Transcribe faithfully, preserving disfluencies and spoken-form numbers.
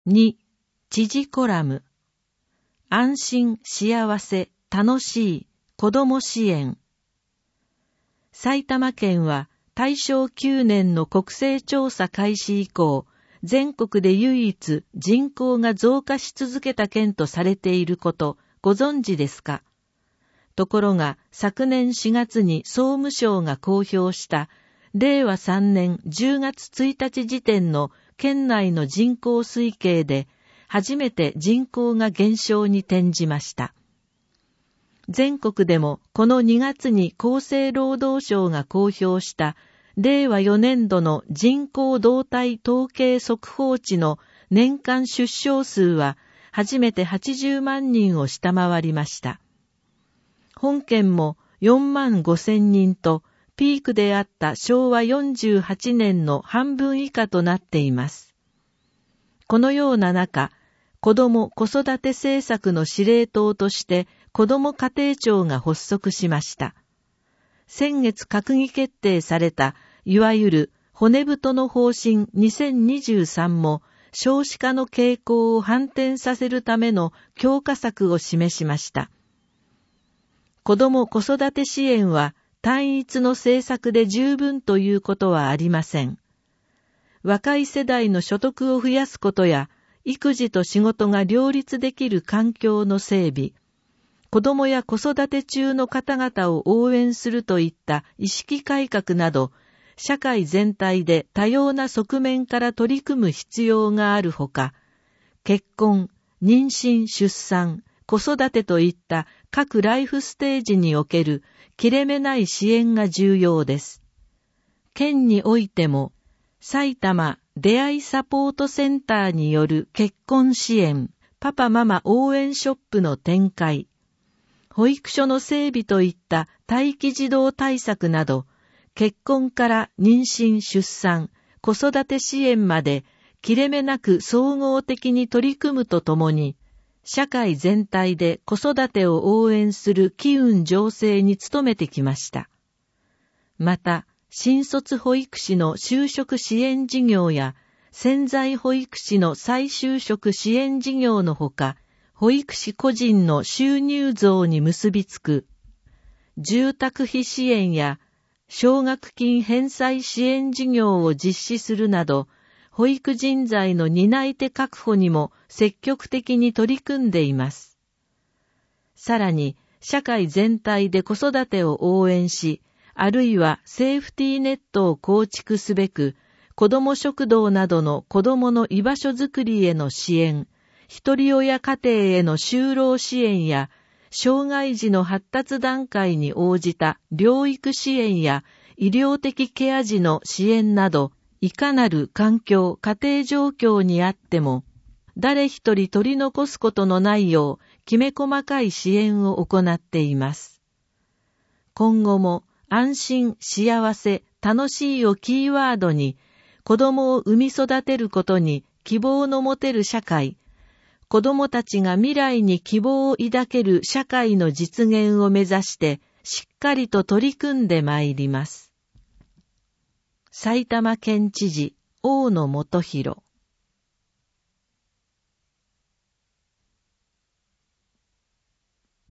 に、知事コラム。安心、幸せ、楽しい、子ども支援。埼玉県は大正きゅうねんの国勢調査開始以降、全国で唯一人口が増加し続けた県とされていること、ご存知ですか？ところが、昨年しがつに総務省が公表したれいわさんねんじゅうがつついたち時点の県内の人口推計で、初めて人口が減少に転じました。全国でもこのにがつに厚生労働省が公表したれいわよねんどの人口動態統計速報値の年間出生数は初めてはちじゅうまんにんを下回りました。本県もよんまんごせんにんとピークであったしょうわよんじゅうはちねんの半分以下となっています。このような中、子ども・子育て政策の司令塔として子ども家庭庁が発足しました。先月閣議決定されたいわゆる骨太の方針にせんにじゅうさんも少子化の傾向を反転させるための強化策を示しました。子ども・子育て支援は単一の政策で十分ということはありません。若い世代の所得を増やすことや育児と仕事が両立できる環境の整備、子どもや子育て中の方々を応援するといった意識改革など、社会全体で多様な側面から取り組む必要があるほか、結婚、妊娠・出産、子育てといった各ライフステージにおける切れ目ない支援が重要です。県においても、埼玉出会いサポートセンターによる結婚支援、パパママ応援ショップの展開、保育所の整備といった待機児童対策など、結婚から妊娠・出産、子育て支援まで切れ目なく総合的に取り組むとともに、社会全体で子育てを応援する機運醸成に努めてきました。また、新卒保育士の就職支援事業や潜在保育士の再就職支援事業のほか、保育士個人の収入増に結びつく住宅費支援や奨学金返済支援事業を実施するなど、保育人材の担い手確保にも積極的に取り組んでいます。さらに、社会全体で子育てを応援し、あるいはセーフティーネットを構築すべく、子ども食堂などの子どもの居場所づくりへの支援、一人親家庭への就労支援や、障害児の発達段階に応じた療育支援や医療的ケア児の支援など、いかなる環境・家庭状況にあっても、誰一人取り残すことのないよう、きめ細かい支援を行っています。今後も、安心、幸せ、楽しいをキーワードに、子供を産み育てることに希望の持てる社会、子供たちが未来に希望を抱ける社会の実現を目指して、しっかりと取り組んでまいります。埼玉県知事、大野元弘。